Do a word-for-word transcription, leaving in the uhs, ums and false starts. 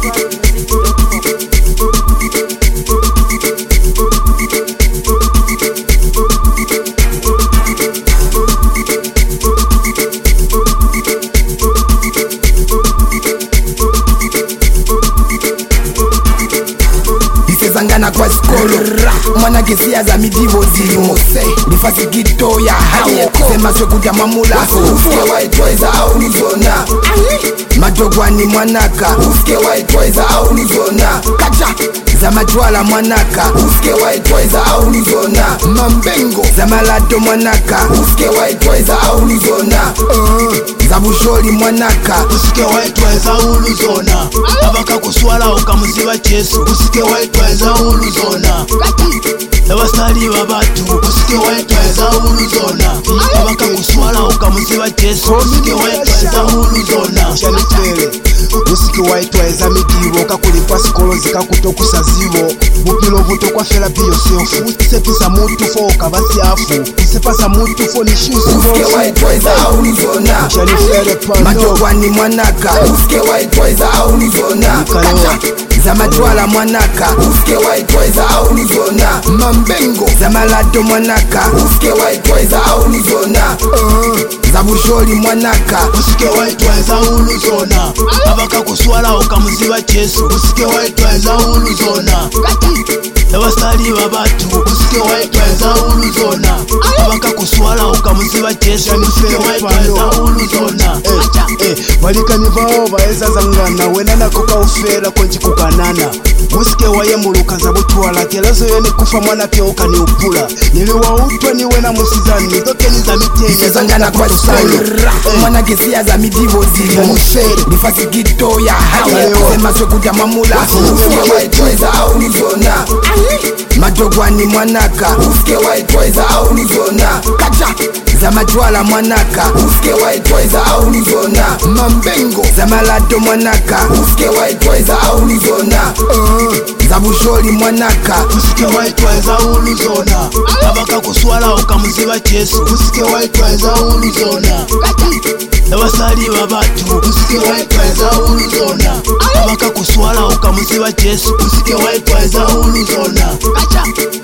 Zangana kwa skolo mwana kisia za midivo zilimose nifasi kito ya hao sema swe kuja mamula uske waitwaiza au nuzona madogwani mwanaka uske waitwaiza au nuzona kacha za majwala mwanaka uske waitwaiza au nuzona mambengo za malado mwanaka uske waitwaiza au nuzona uh, za busholi mwanaka uske waitwaiza au nuzona abaka kuswala ukamuziba chesu uske waitwaiza au nuzona abasali babatu uske waitwaiza au nuzona abaka kuswala ukamuziba chesu uske waitwaiza au nuzona usiki waitwaiza midivo kakulipwa sikolo zikakutokusazivo bupilo vuto kwa fela biyosefu sepisa mutu fo kabasiafu sepasa mutu fo nishusi uske waitwaiza au nuzona madogwani mwanaka uske waitwaiza au nuzona za majwala mwanaka uske waitwaiza au nuzona mambengo za malado mwanaka uske waitwaiza au nuzona uh, za busholi mwanaka uske waitwaiza au nuzona abaka kuswala ukamuziba chesu uske waitwaiza au nuzona abasali babatu uske waitwaiza au nuzona abaka kuswala ukamuziba chesu uske waitwaiza au nuzona walikanivaho baeza zangana wena nako kaufera konji kukanana musike waye mulukaza butwala kelazo yene kufa mwana pia ukani upula niliwautwa ni wena musizani nizokeni za mitenge zangana kwa skolo mwana kisia za midivo zilimose nifasi kito ya hao sema swe kuja mamula uske waitwaiza au nuzona madogwani mwanaka uske waitwaiza au nuzona kacha za majwala mwanaka uske waitwaiza au nuzona mambengo za malado mwanaka uske waitwaiza au nuzona uh, za busholi mwanaka uske waitwaiza au nuzona abaka kuswala ukamuziba chesu uske waitwaiza au nuzona abasali babatu uske waitwaiza au nuzona abaka kuswala ukamuziba chesu uske waitwaiza au nuzona